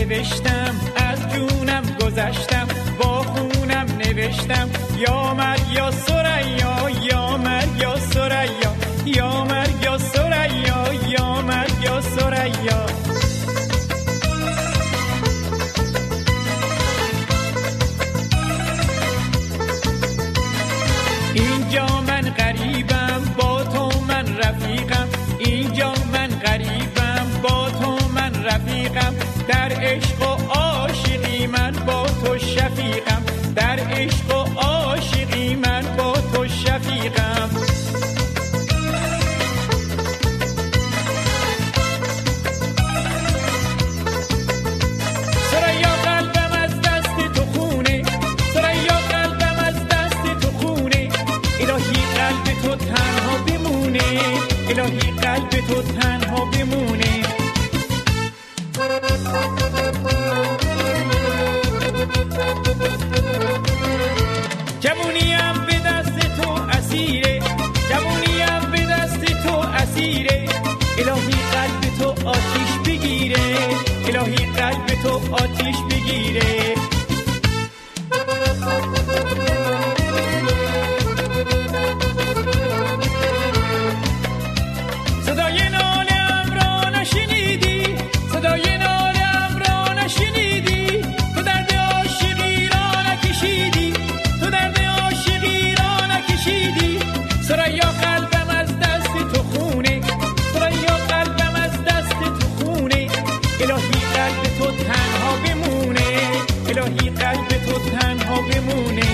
نوشتم، از جونم گذشتم، با خونم نوشتم، یا مرگ یا ثریا، یا مرگ یا ثریا، یا مرگ یا ثریا، یا مرگ یا ثریا. اینجا من غریبم، با تو من رفیقم، اینجا من غریبم، با تو من رفیقم، در عشق و عاشقی من با تو شفیقم، در عشق و عاشقی من با تو شفیقم. ثریا قلبم از دست تو خونه، ثریا قلبم از دست تو خونه، الهی قلب تو تنها بمونه، الهی قلب تو تنها بمونه. جوونیم به دست تو اسیره، جوونیم به دست تو اسیره، الهی قلب تو آتیش بگیره، الهی قلب تو آتیش بگیره. صدای ناله‌ام را نشنیدی، صدای ناله‌ام را نشنیدی، تو درد عاشقی را نکشیدی، تو درد عاشقی را نکشیدی. ثریا قلبم از دست تو خونه، ثریا قلبم از دست تو خونه، الهی قلب تو تنها بمونه، الهی قلب تو تنها بمونه.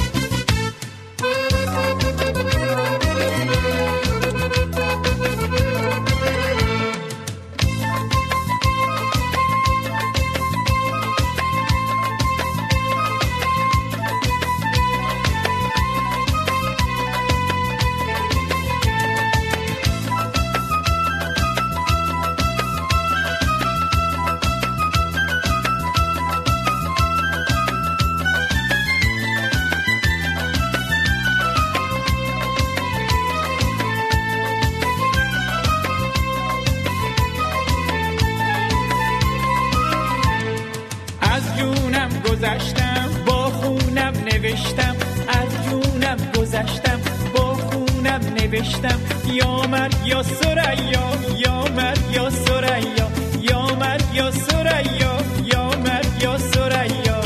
گذشتم، با خونم نوشتم، از جونم گذشتم، با خونم نوشتم، یا مرگ یا ثریا، یا مرگ یا ثریا، یا مرگ یا ثریا، یا مرگ یا ثریا.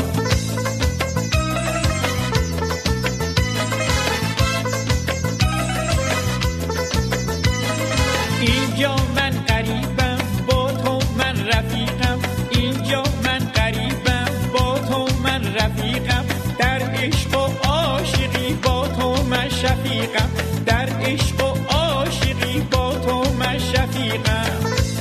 اینجا من غریبم، با تو من رفیقم، اینجا من غریبم، با تو من رفیقم، در عشق و عاشقی با تو من شفیقم، در عشق و عاشقی با تو من شفیقم.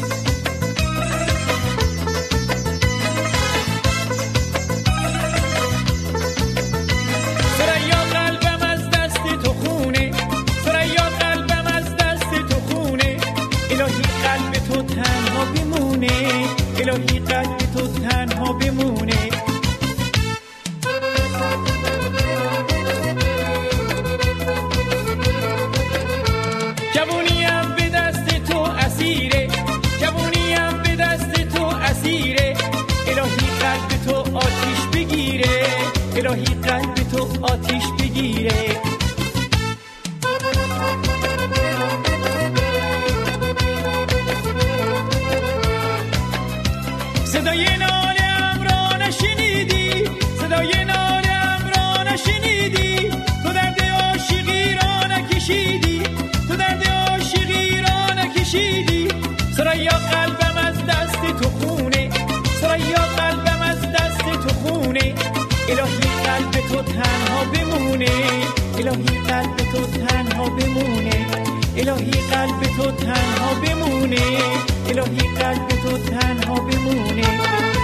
ثریا قلبم از دست تو خونه، ثریا قلبم از دست تو خونه، الهی قلب تو تنها بمونه، الهی قلب تو تنها بمونه. جوونیم به دست تو اسیره، جوونیم به دست تو اسیره، الهی قلب تو آتیش بگیره، الهی قلب تو آتیش بگیره. صدای ناله‌ام را نشنیدی، صدای ناله‌ام را نشنیدی، تو درد عاشقی را نکشیدی، تو درد عاشقی را نکشیدی. ثریا قلبم از دست تو خونه، ثریا قلبم از دست تو خونه، الهی قلب تو تنها بمونه، الهی قلب تو تنها بمونه، الهی قلب تو تنها بمونه، الهی قلب تو تنها بمونه.